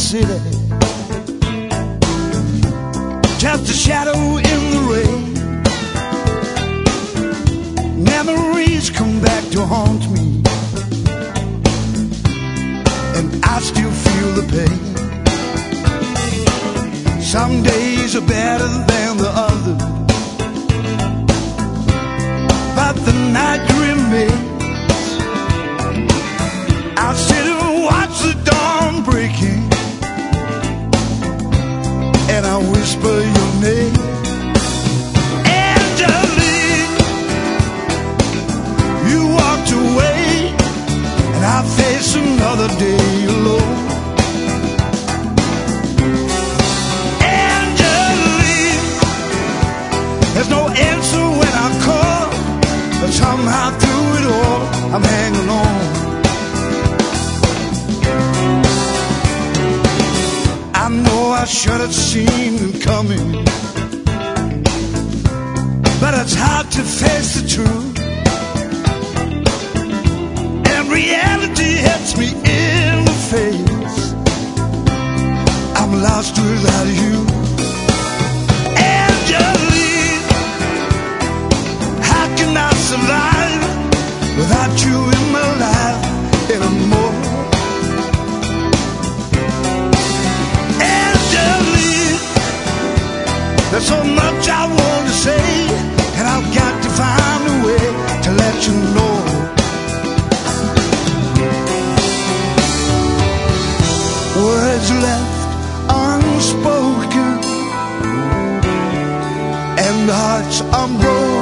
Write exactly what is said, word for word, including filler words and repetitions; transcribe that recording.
city, just a shadow in the rain. Memories come back to haunt me, and I still feel the pain. Some days are better than the others, but the night remains. I'll sit and watch the dawn breaking, and I whisper your name. Angelique, you walked away, and I face another day alone. Angelique, there's no answer when I call, but somehow through it all, I'm hanging on. I know I should have seen it coming, but it's hard to face the truth, and reality hits me in the face. I'm lost without you. Angelique, how can I survive without you in my life anymore? There's so much I want to say, and I've got to find a way to let you know. Words left unspoken, and hearts unbroken.